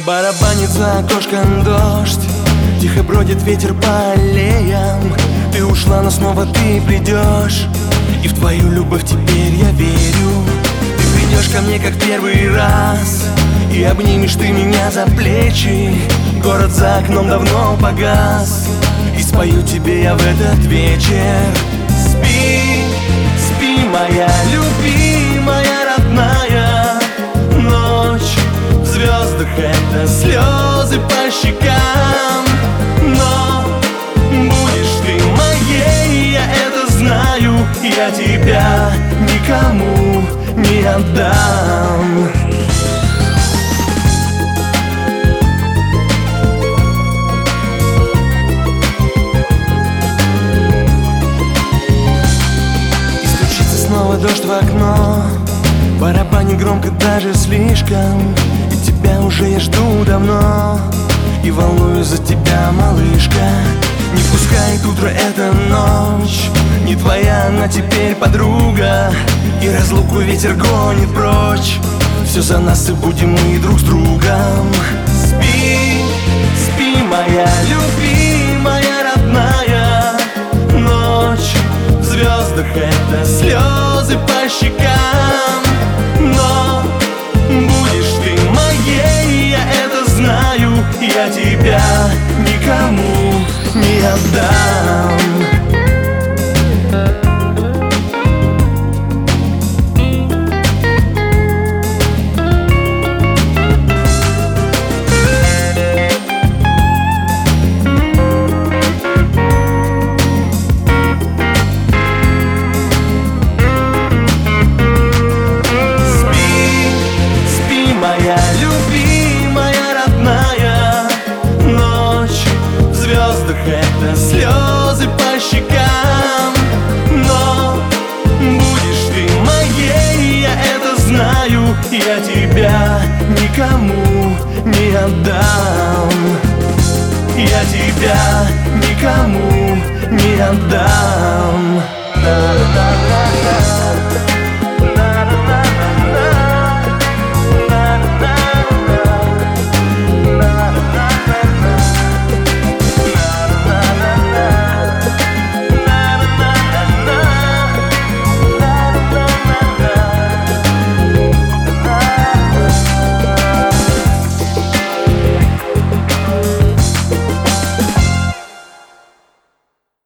Барабанит за окошком дождь, тихо бродит ветер по аллеям. Ты ушла, но снова ты придешь, и в твою любовь теперь я верю. Ты придешь ко мне как первый раз, и обнимешь ты меня за плечи. Город за окном давно погас, и спою тебе я в этот вечер. Спи, спи, моя любимая, родная. Ночь в звездах — это слезы по щекам. Но будешь ты моей, я это знаю. Я тебя никому не отдам. Снова дождь в окно, барабанит громко, даже слишком. И тебя уже я жду давно, и волнуюсь за тебя, малышка. Не пускает утро эта ночь, не твоя она теперь подруга. И разлуку ветер гонит прочь, все за нас и будем мы друг с другом. Спи, спи, моя любимая, родная. Ночь в звездах — это слезы по щекам. Но будешь ты моей, я это знаю. Я тебя никому не отдам. Моя любимая, родная. Ночь в звездах — это слезы по щекам. Но будешь ты моей, я это знаю. Я тебя никому не отдам. Я тебя никому не отдам.